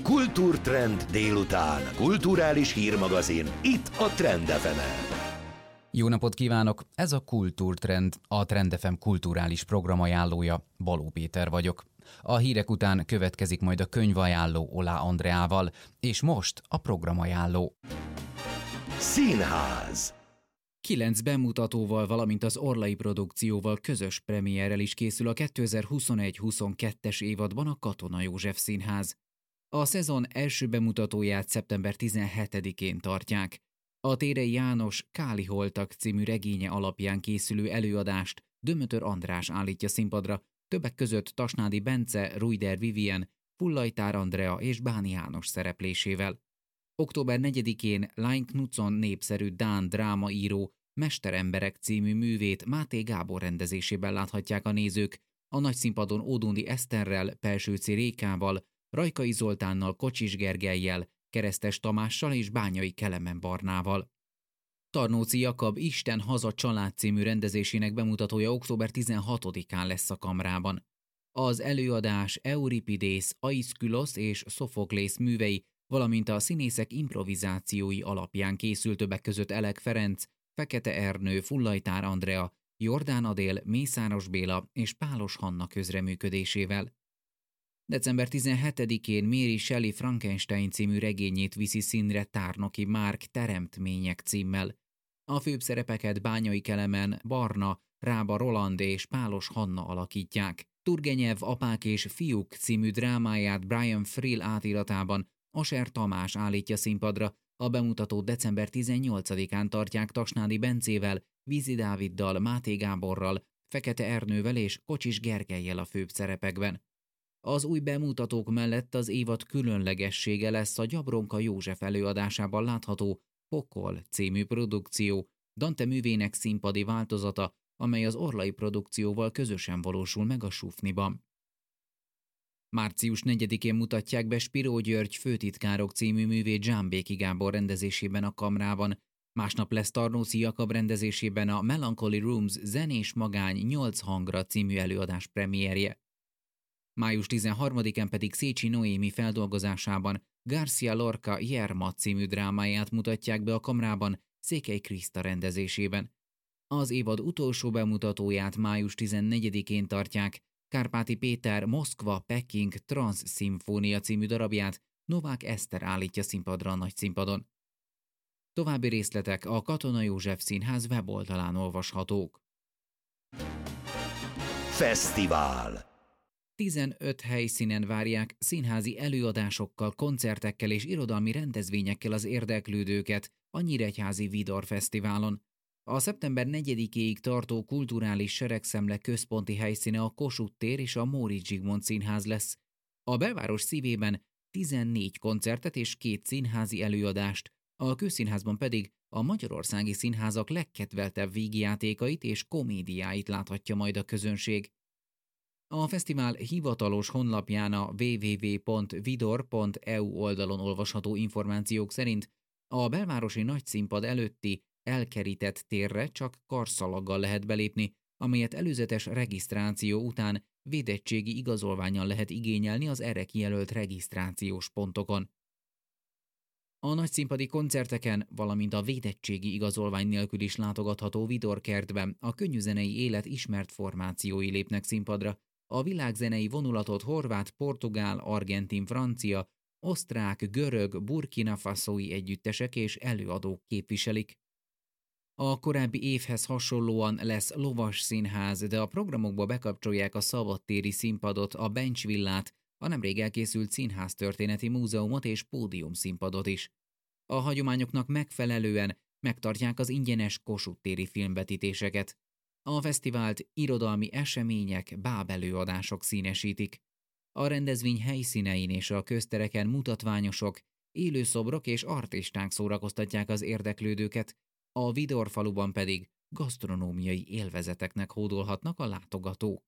Kultúrtrend délután. Kulturális hírmagazin. Itt a Trend FM-en. Jó napot kívánok! Ez a Kultúrtrend, a Trend FM kulturális programajánlója. Baló Péter vagyok. A hírek után következik majd a könyvajánló Olá Andreával, és most a programajánló. Színház. 9 bemutatóval, valamint az Orlai produkcióval közös premierrel is készül a 2021-22-es évadban a Katona József Színház. A szezon első bemutatóját szeptember 17-én tartják. A Térei János Káli holtak című regénye alapján készülő előadást Dömötör András állítja színpadra, többek között Tasnádi Bence, Ruyder Vivien, Fullajtár Andrea és Báni János szereplésével. Október 4-én Lány Knudson népszerű dán drámaíró Mesteremberek című művét Máté Gábor rendezésében láthatják a nézők, a nagyszínpadon Ódundi Eszterrel, Pelsőci Rékával, Rajkai Zoltánnal, Kocsis Gergellyel, Keresztes Tamással és Bányai Kelemen Barnával. Tarnóci Jakab Isten haza család című rendezésének bemutatója október 16-án lesz a Kamrában. Az előadás Euripidész, Aiszkülosz és Szofoklész művei, valamint a színészek improvizációi alapján készült, többek között Elek Ferenc, Fekete Ernő, Fullajtár Andrea, Jordán Adél, Mészáros Béla és Pálos Hanna közreműködésével. December 17-én Mary Shelley Frankenstein című regényét viszi színre Tárnoki Márk Teremtmények címmel. A főbb szerepeket Bányai Kelemen, Barna, Rába Roland és Pálos Hanna alakítják. Turgenev Apák és fiúk című drámáját Brian Frill átiratában Aser Tamás állítja színpadra, a bemutatót december 18-án tartják Tasnádi Bencével, Vízi Dáviddal, Máté Gáborral, Fekete Ernővel és Kocsis Gergellyel a főbb szerepekben. Az új bemutatók mellett az évad különlegessége lesz a Gyabronka József előadásában látható Pokol című produkció, Dante művének színpadi változata, amely az Orlai produkcióval közösen valósul meg a Sufniban. Március 4-én mutatják be Spiró György Főtitkárok című művét Zsámbéki Gábor rendezésében a Kamrában. Másnap lesz Tarnóci Jakab rendezésében a Melancholy Rooms Zenés Magány 8 hangra című előadás premierje. Május 13-án pedig Szécsi Noémi feldolgozásában García Lorca Yerma című drámáját mutatják be a Kamrában Székely Kriszta rendezésében. Az évad utolsó bemutatóját május 14-én tartják, Kárpáti Péter Moszkva-Peking Transz-szimfónia című darabját Novák Eszter állítja színpadra a nagyszínpadon. További részletek a Katona József Színház weboldalán olvashatók. Fesztivál. 15 helyszínen várják színházi előadásokkal, koncertekkel és irodalmi rendezvényekkel az érdeklődőket a Nyíregyházi Vidor Fesztiválon. A szeptember 4-éig tartó kulturális seregszemle központi helyszíne a Kossuth tér és a Móricz Zsigmond Színház lesz. A belváros szívében 14 koncertet és 2 színházi előadást, a Kőszínházban pedig a magyarországi színházak legkedveltebb vígjátékait és komédiáit láthatja majd a közönség. A fesztivál hivatalos honlapján a www.vidor.eu oldalon olvasható információk szerint a belvárosi nagyszínpad előtti elkerített térre csak karszalaggal lehet belépni, amelyet előzetes regisztráció után védettségi igazolvánnyal lehet igényelni az erre kijelölt regisztrációs pontokon. A nagyszínpadi koncerteken, valamint a védettségi igazolvány nélkül is látogatható Vidor kertben a könnyűzenei élet ismert formációi lépnek színpadra, a világzenei vonulatot horvát, portugál, argentin, francia, osztrák, görög, burkina faszói együttesek és előadók képviselik. A korábbi évhez hasonlóan lesz lovas színház, de a programokba bekapcsolják a szabadtéri színpadot, a Bencs villát, a nemrég elkészült Színháztörténeti Múzeumot és pódiumszínpadot is. A hagyományoknak megfelelően megtartják az ingyenes Kossuth téri filmvetítéseket. A fesztivált irodalmi események, bábelőadások színesítik. A rendezvény helyszínein és a köztereken mutatványosok, élőszobrok és artisták szórakoztatják az érdeklődőket, a Vidor faluban pedig gasztronómiai élvezeteknek hódolhatnak a látogatók.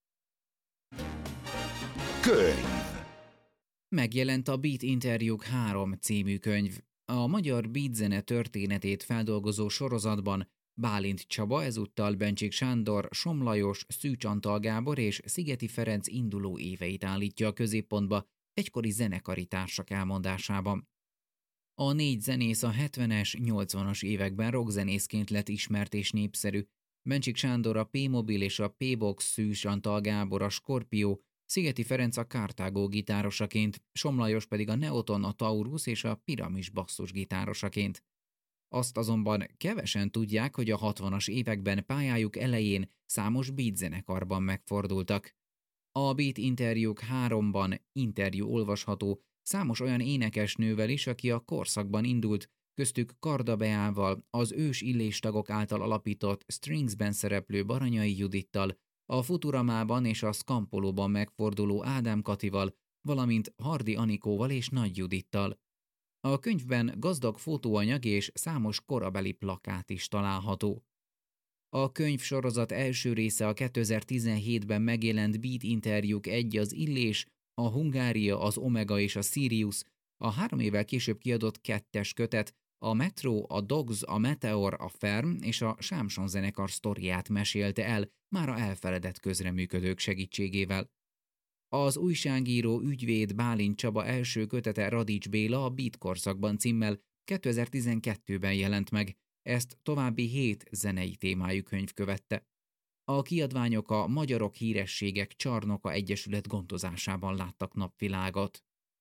Könyv. Megjelent a Beat Interjúk 3 című könyv. A magyar beatzene történetét feldolgozó sorozatban Bálint Csaba, ezúttal Bencsik Sándor, Somlajos, Szűcs Antal Gábor és Szigeti Ferenc induló éveit állítja a középpontba, egykori zenekari társak elmondásában. A 4 zenész a 70-es, 80-as években rockzenészként lett ismert és népszerű. Bencsik Sándor a P-Mobil és a P-Box, Szűs Antal Gábor a Scorpio, Szigeti Ferenc a Carthago gitárosaként, Somlajos pedig a Neoton, a Taurus és a Piramis basszus gitárosaként. Azt azonban kevesen tudják, hogy a 60-as években pályájuk elején számos beat zenekarban megfordultak. A Beat Interjúk 3-ban interjú olvasható számos olyan énekesnővel is, aki a korszakban indult, köztük Karda Beával, az ős illéstagok által alapított Stringsben szereplő Baranyai Judittal, a Futuramában és a Scampolóban megforduló Ádám Katival, valamint Hardy Anikóval és Nagy Judittal. A könyvben gazdag fotóanyag és számos korabeli plakát is található. A könyvsorozat első része a 2017-ben megjelent Beat Interjúk 1 az Illés, a Hungária, az Omega és a Sirius, a 3 évvel később kiadott 2-es kötet, a Metro, a Dogs, a Meteor, a Ferm és a Sámson zenekar sztoriát mesélte el, mára elfeledett közreműködők segítségével. Az újságíró ügyvéd Bálint Csaba első kötete Radics Béla a Beat korszakban címmel 2012-ben jelent meg, ezt további 7 zenei témájú könyv követte. A kiadványok a Magyarok Hírességek Csarnoka Egyesület gondozásában láttak napvilágot.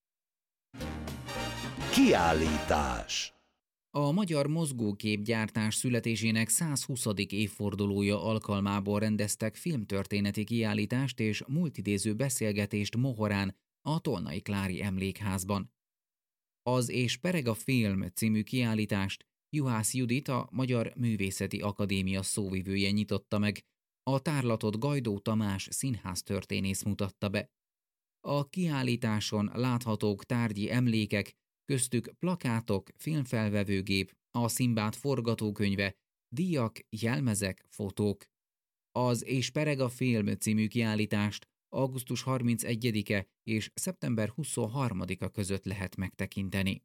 Kiállítás. A magyar mozgóképgyártás születésének 120. évfordulója alkalmából rendeztek filmtörténeti kiállítást és multidéző beszélgetést Mohorán, a Tolnai Klári Emlékházban. Az És pereg a film című kiállítást Juhász Judit, a Magyar Művészeti Akadémia szóvivője nyitotta meg, a tárlatot Gajdó Tamás színháztörténész mutatta be. A kiállításon láthatók tárgyi emlékek, köztük plakátok, filmfelvevőgép, a Szimbád forgatókönyve, díjak, jelmezek, fotók. Az És pereg a film című kiállítást augusztus 31-e és szeptember 23-a között lehet megtekinteni.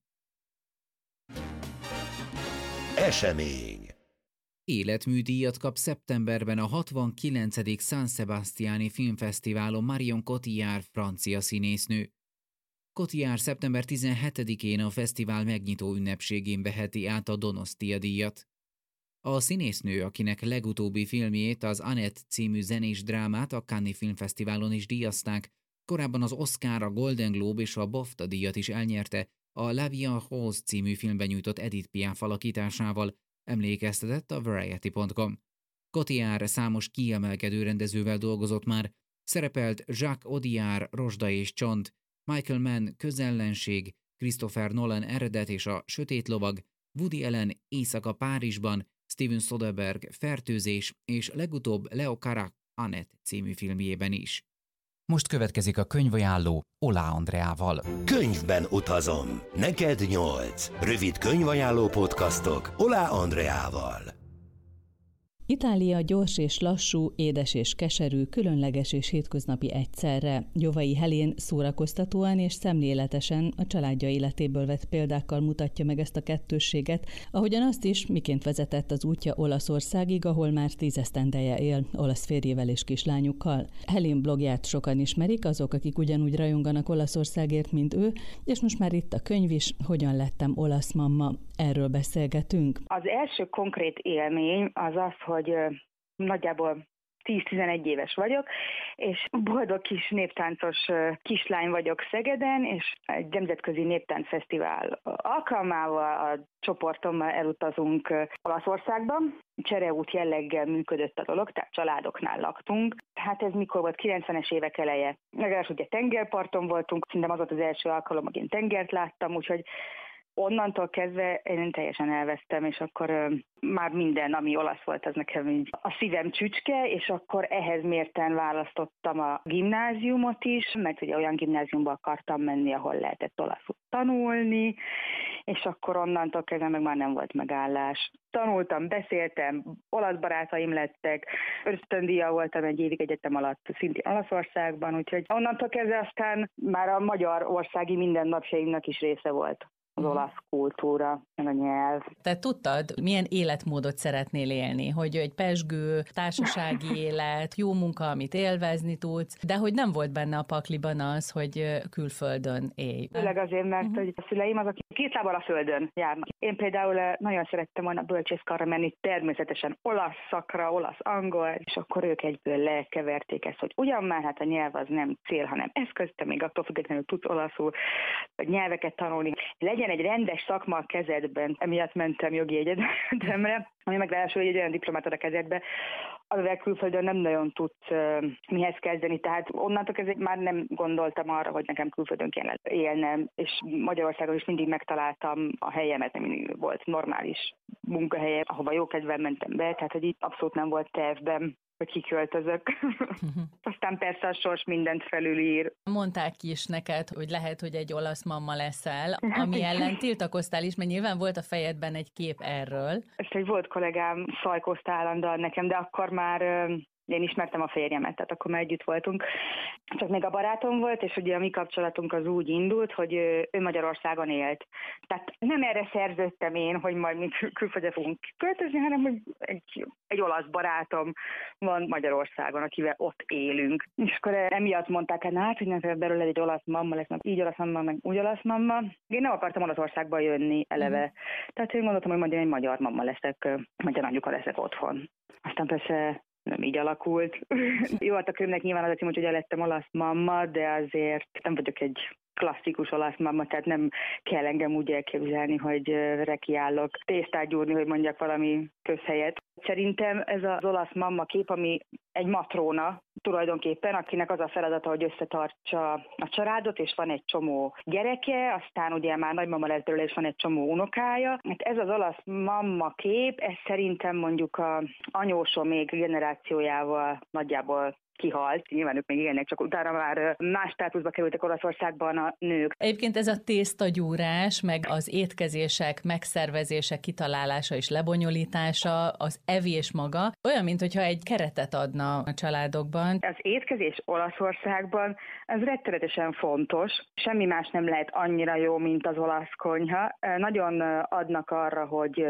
Esemény. Életműdíjat kap szeptemberben a 69. San Sebastiani Filmfesztiválon Marion Cotillard francia színésznő. Cotillard szeptember 17-én a fesztivál megnyitó ünnepségén veheti át a Donostia-díjat. A színésznő, akinek legutóbbi filmjét, az Annette című zenés drámát a Cannes Filmfesztiválon is díjazták, korábban az Oscar, a Golden Globe és a BAFTA díjat is elnyerte a La Vie en Rose című filmben nyújtott Edith Piaf alakításával, emlékeztetett a Variety.com. Cotillard számos kiemelkedő rendezővel dolgozott már, szerepelt Jacques Audiard, Rozsda és Csont, Michael Mann, Közellenség, Christopher Nolan Eredet és a Sötét lovag, Woody Allen Éjszaka Párizsban, Steven Soderbergh Fertőzés és legutóbb Leo Carax Annette című filmjében is. Most következik a könyvajánló Oláh Andreával. Könyvben utazom. Neked 8. Rövid könyvajánló podcastok Oláh Andreával. Itália gyors és lassú, édes és keserű, különleges és hétköznapi egyszerre. Gyovai Helén szórakoztatóan és szemléletesen a családja életéből vett példákkal mutatja meg ezt a kettősséget, ahogyan azt is, miként vezetett az útja Olaszországig, ahol már 10 esztendeje él, olasz férjével és kislányukkal. Helén blogját sokan ismerik, azok, akik ugyanúgy rajonganak Olaszországért, mint ő, és most már itt a könyv is, Hogyan lettem olasz mamma. Erről beszélgetünk. Az első konkrét élmény az az, hogy nagyjából 10-11 éves vagyok, és boldog kis néptáncos kislány vagyok Szegeden, és egy nemzetközi néptáncfesztivál alkalmával a csoportommal elutazunk Olaszországba. Csereút jelleggel működött a dolog, tehát családoknál laktunk. Hát ez mikor volt? 90-es évek eleje. Legalábbis ugye tengerparton voltunk, szerintem az volt az első alkalom, hogy én tengert láttam, úgyhogy onnantól kezdve én teljesen elvesztem, és akkor már minden, ami olasz volt, az nekem így a szívem csücske, és akkor ehhez mérten választottam a gimnáziumot is, mert ugye olyan gimnáziumba akartam menni, ahol lehetett olaszul tanulni, és akkor onnantól kezdve meg már nem volt megállás. Tanultam, beszéltem, olasz barátaim lettek, ösztöndíjjal voltam egy évig egyetem alatt szintén Olaszországban, úgyhogy onnantól kezdve aztán már a magyar országi mindennapjaimnak is része volt az olasz kultúra, meg a nyelv. Te tudtad, milyen életmódot szeretnél élni? Hogy egy pezsgő, társasági élet, jó munka, amit élvezni tudsz, de hogy nem volt benne a pakliban az, hogy külföldön élj. Főleg azért, mert hogy a szüleim azok két lábbal a földön járnak. Én például nagyon szerettem volna bölcsészkarra menni, természetesen olasz szakra, olasz-angol, és akkor ők egyből lekeverték ezt, hogy ugyan már hát a nyelv az nem cél, hanem eszköz, te még attól függetlenül tudsz olaszul, vagy nyelveket tanulni. Legyen egy rendes szakma a kezedben, emiatt mentem jogi egyetemre, ami meg ráadásul egy olyan diplomát ad a kezedbe, amivel külföldön nem nagyon tudsz mihez kezdeni, tehát onnantól kezdve már nem gondoltam arra, hogy nekem külföldön kellene élnem, és Magyarországon is mindig megtaláltam a helyemet, nem mindig volt normális munkahelye, ahova jókedven mentem be, tehát hogy itt abszolút nem volt tervben, hogy kiköltözök. Aztán persze a sors mindent felülír. Mondták is neked, hogy lehet, hogy egy olasz mamma leszel, ami ellen tiltakoztál is, mert nyilván volt a fejedben egy kép erről. Ezt egy volt kollégám szajkozta állandóan nekem, de akkor már én ismertem a férjemet, tehát akkor már együtt voltunk. Csak még a barátom volt, és ugye a mi kapcsolatunk az úgy indult, hogy ő Magyarországon élt. Tehát nem erre szerződtem én, hogy majd mi külföldre fogunk költözni, hanem hogy egy olasz barátom van Magyarországon, akivel ott élünk. És akkor emiatt mondták, hogy nem belőle egy olasz mamma lesz, meg így olasz mamma, meg úgy olasz mamma. Én nem akartam Olaszországba jönni eleve. Tehát én gondoltam, hogy majd én egy magyar mamma leszek, magyar anyuka leszek otthon. Aztán persze nem így alakult. Jó, hát a könyvnek nyilván az a cím, hogy ugye lettem olasz mamma, de azért nem vagyok egy klasszikus olasz mamma, tehát nem kell engem úgy elképzelni, hogy rekiállok tésztát gyúrni, hogy mondjak valami közhelyet. Szerintem ez az olasz mamma kép, ami egy matróna tulajdonképpen, akinek az a feladata, hogy összetartsa a családot, és van egy csomó gyereke, aztán ugye már nagymama lesz belőle, és van egy csomó unokája. Hát ez az olasz mamma kép, ez szerintem mondjuk a anyósom még generációjával nagyjából kihalt. Nyilván ők még ilyenek, csak utána már más státuszba kerültek Olaszországban a nők. Egyébként ez a tésztagyúrás, meg az étkezések megszervezése, kitalálása és lebonyolítása, az evés maga, olyan, mintha egy keretet adna a családokban. Az étkezés Olaszországban ez rettenetesen fontos. Semmi más nem lehet annyira jó, mint az olasz konyha. Nagyon adnak arra, hogy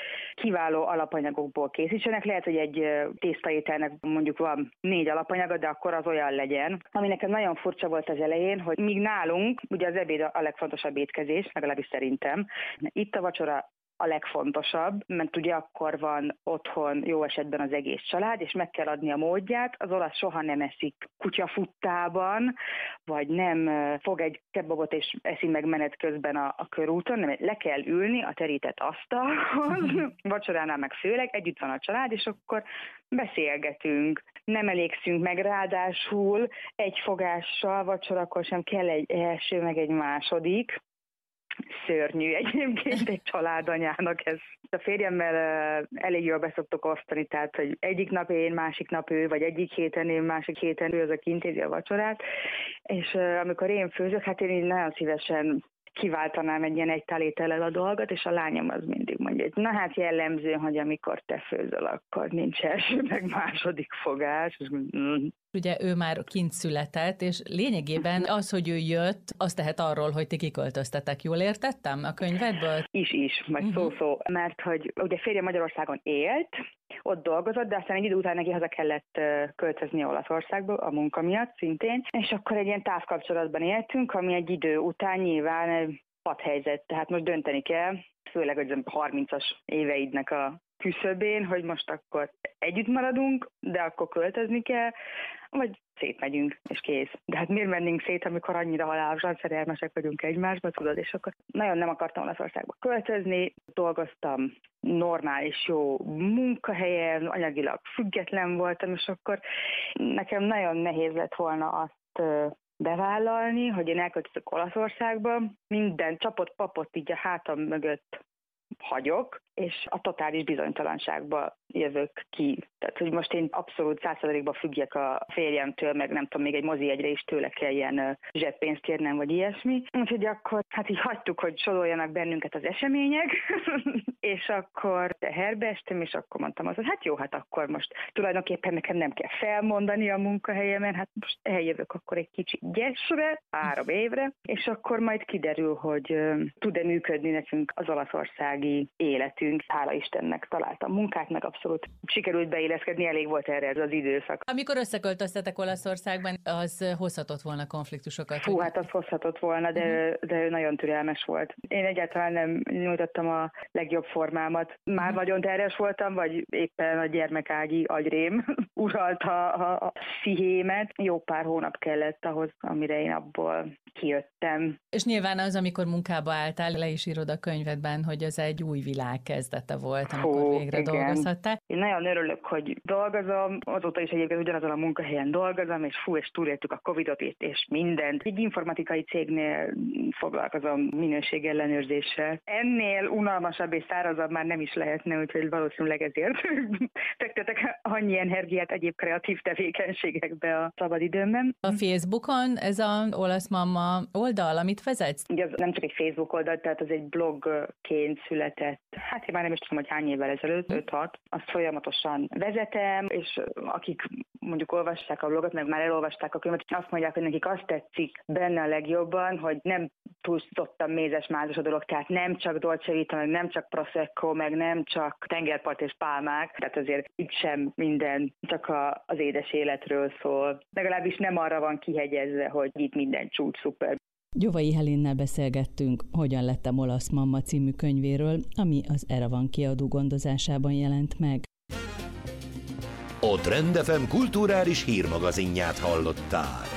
kiváló alapanyagokból készítsenek. Lehet, hogy egy tésztaételnek mondjuk van 4 alapanyag, de akkor az olyan legyen. Ami nekem nagyon furcsa volt az elején, hogy míg nálunk, ugye az ebéd a legfontosabb étkezés, legalábbis szerintem, itt a vacsora a legfontosabb, mert ugye akkor van otthon jó esetben az egész család, és meg kell adni a módját. Az olasz soha nem eszik kutyafuttában, vagy nem fog egy kebabot és eszi meg menet közben a körúton, nem, le kell ülni a terített asztalhoz, vacsoránál meg főleg, együtt van a család, és akkor beszélgetünk. Nem elégszünk meg, ráadásul egy fogással vacsorakor sem kell egy első, meg egy második. Szörnyű egyébként egy családanyának ez. A férjemmel elég jól beszoktok osztani, tehát hogy egyik nap én, másik nap ő, vagy egyik héten én, másik héten ő, az, aki intézi a vacsorát. És amikor én főzök, hát én így nagyon szívesen kiváltanám egy ilyen egytálétellel a dolgot, és a lányom az mindig mondja, hogy na hát jellemző, hogy amikor te főzöl, akkor nincs első, meg második fogás. Ugye ő már kint született, és lényegében az, hogy ő jött, az tehet arról, hogy ti kiköltöztetek. Jól értettem a könyvedből? Is, vagy szó-szó. Mert hogy ugye férje Magyarországon élt, ott dolgozott, de aztán egy idő után neki haza kellett költözni Olaszországba a munka miatt szintén, és akkor egy ilyen távkapcsolatban éltünk, ami egy idő után nyilván padhelyzet, tehát most dönteni kell, főleg hogy 30-as éveidnek a küszöbén, hogy most akkor együtt maradunk, de akkor költözni kell, vagy szétmegyünk, és kész. De hát miért mennénk szét, amikor annyira halálosan szerelmesek vagyunk egymásba, tudod, és akkor nagyon nem akartam Olaszországba költözni, dolgoztam normális, jó munkahelyen, anyagilag független voltam, és akkor nekem nagyon nehéz lett volna azt bevállalni, hogy én elköltözök Olaszországba, minden csapott papot így a hátam mögött hagyok, és a totális bizonytalanságba jövök ki. Tehát, hogy most én abszolút 100%-ban függjek a férjemtől, meg nem tudom, még egy mozijegyre is tőle kelljen zseppénzt kérnem, vagy ilyesmi. Úgyhogy akkor hát így hagytuk, hogy soroljanak bennünket az események, és akkor teherbe estem, és akkor mondtam azt, hogy hát jó, hát akkor most tulajdonképpen nekem nem kell felmondani a munkahelyemen, hát most eljövök akkor egy kicsit gyesre, 3 évre, és akkor majd kiderül, hogy tud-e működni nekünk az olaszországi életünk. Hála Istennek találtam munkát, meg abszolút sikerült beilleszkedni, elég volt erre ez az időszak. Amikor összeköltöztetek Olaszországban, az hozhatott volna konfliktusokat? Hú, hát az hozhatott volna, de ő nagyon türelmes volt. Én egyáltalán nem nyújtottam a legjobb formámat. Már nagyon terhes voltam, vagy éppen a gyermekági agyrém uralta a pszichémet. Jó pár hónap kellett ahhoz, amire én abból kijöttem. És nyilván az, amikor munkába álltál, le is írod a könyvedben, hogy ez egy új világ kezdete volt, amikor végre dolgozhattál. Én nagyon örülök, hogy dolgozom, azóta is egyébként ugyanazon a munkahelyen dolgozom, és túléltük a Covidot és mindent. Egy informatikai cégnél foglalkozom minőségellenőrzéssel. Ennél unalmasabb és szárazabb már nem is lehetne, úgyhogy valószínűleg ezért fektetek annyi energiát egyéb kreatív tevékenységekbe a szabadidőmben. A Facebookon ez a Olasz Mamma oldal, amit vezetsz? Ugye az nem csak egy Facebook oldal, tehát az egy blogként született. Hát én már nem is tudom, hogy hány évvel ezelőtt, 5-6. Azt folyamatosan vezetem, és akik mondjuk olvassák a blogot, meg már elolvasták a könyvet, azt mondják, hogy nekik azt tetszik benne a legjobban, hogy nem túlzottan mézes-mázos a dolog, tehát nem csak Dolce Vita, meg nem csak Prosecco, meg nem csak tengerpart és pálmák, tehát azért itt sem minden csak az édes életről szól. Legalábbis nem arra van kihegyezve, hogy itt minden csúcs szuper. Gyovai Helénnel beszélgettünk, Hogyan lettem olasz mamma című könyvéről, ami az Eravan kiadó gondozásában jelent meg. A Trend FM kulturális hírmagazinját hallották.